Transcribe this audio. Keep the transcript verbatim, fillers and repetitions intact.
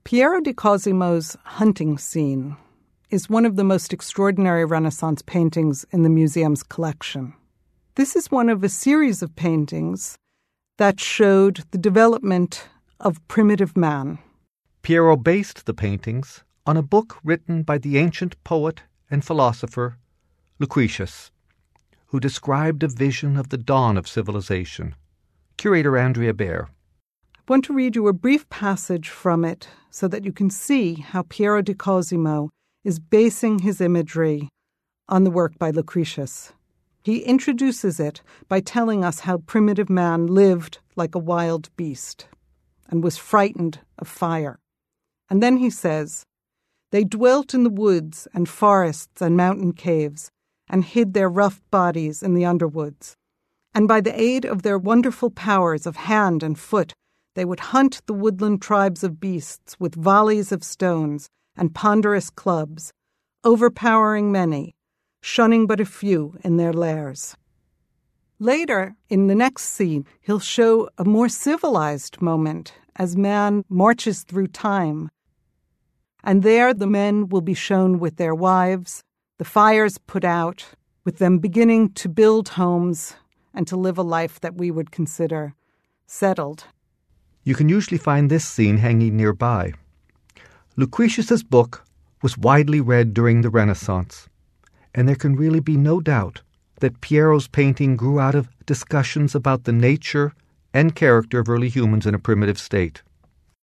Piero di Cosimo's hunting scene is one of the most extraordinary Renaissance paintings in the museum's collection. This is one of a series of paintings that showed the development of primitive man. Piero based the paintings on a book written by the ancient poet and philosopher Lucretius, who described a vision of the dawn of civilization. Curator Andrea Baer. I want to read you a brief passage from it so that you can see how Piero di Cosimo is basing his imagery on the work by Lucretius. He introduces it by telling us how primitive man lived like a wild beast and was frightened of fire. And then he says, "They dwelt in the woods and forests and mountain caves and hid their rough bodies in the underwoods. And by the aid of their wonderful powers of hand and foot, they would hunt the woodland tribes of beasts with volleys of stones and ponderous clubs, overpowering many, shunning but a few in their lairs." Later, in the next scene, he'll show a more civilized moment as man marches through time. And there the men will be shown with their wives, the fires put out, with them beginning to build homes and to live a life that we would consider settled. You can usually find this scene hanging nearby. Lucretius's book was widely read during the Renaissance, and there can really be no doubt that Piero's painting grew out of discussions about the nature and character of early humans in a primitive state.